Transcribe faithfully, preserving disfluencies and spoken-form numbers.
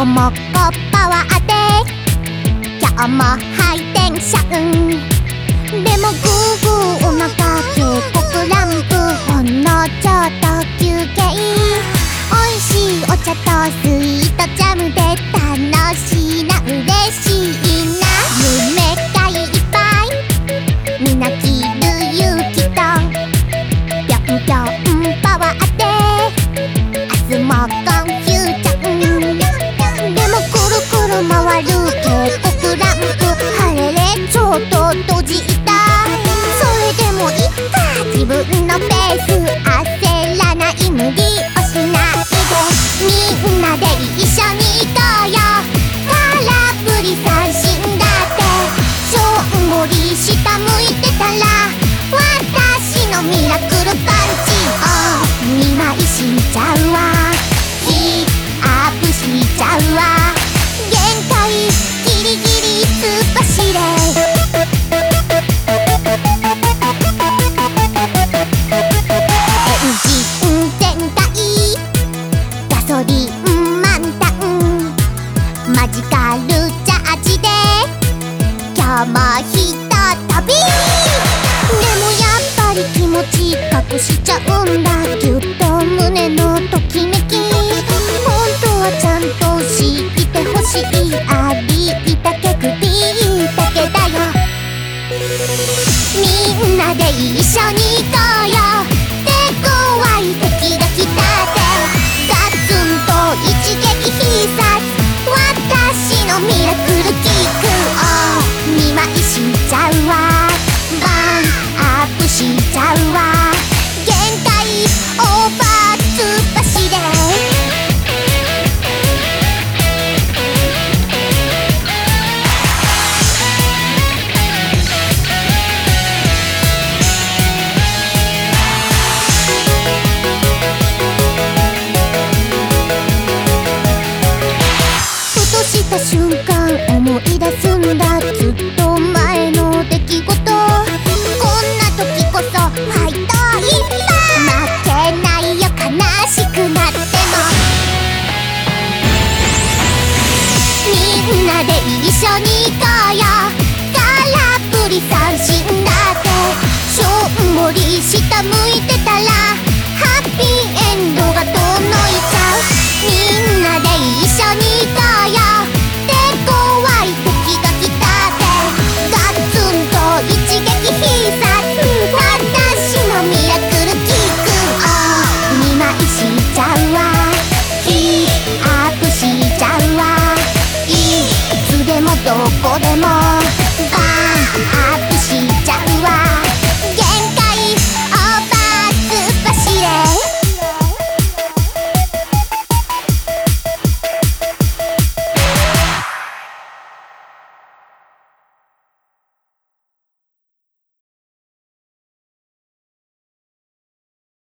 もこパワーで今日もハイテンション。でもグーグーお腹警告ランプ、ほんのちょっと休憩。おいしいお茶とスイートジャムで楽しいな、嬉しいな。夢がいっぱいみなきる勇気とぴょんぴょんパワーで明日もコンフュージョン。でもくるくる回る警告ランプ、晴れれちょっと閉じた。それでもいっか、自分のペース焦らない、無理をしないで。みんなで一緒に行こうよ、空振り三振だって。しょんぼり下向いてたら私のミラクルパンチを見舞いしちゃうわ、ヒーアップしちゃうわ。限界ギリギリ突っ走れ。エンジン全開ガソリン満タン、マジカルチャージで今日もひととび。でもやっぱり気持ち隠しちゃうんだ、ぎゅっと胸のときめき。本当はちゃんと知ってほしい、ありったけ首だけだよ。みんなで一緒に行こうよ、で怖い敵が来たってガツンと一撃必殺、私のミラクルキックを見舞いしちゃうわ、バーンアップしちゃうわ。限界オーバー突っ走れ。ふとした瞬間思い出すんだ、ずっと前の出来事。こんな時こそファイト一発、負けないよ悲しくなっても。みんなで一緒に行こうよ、空振り三振だって。しょんぼり下向いてたらハッピーエンドが遠のいちゃう。みんなで一緒に行こうよ、で怖い敵が来たってガツンと一撃必殺、私のミラクルキックを見舞いしちゃうわ。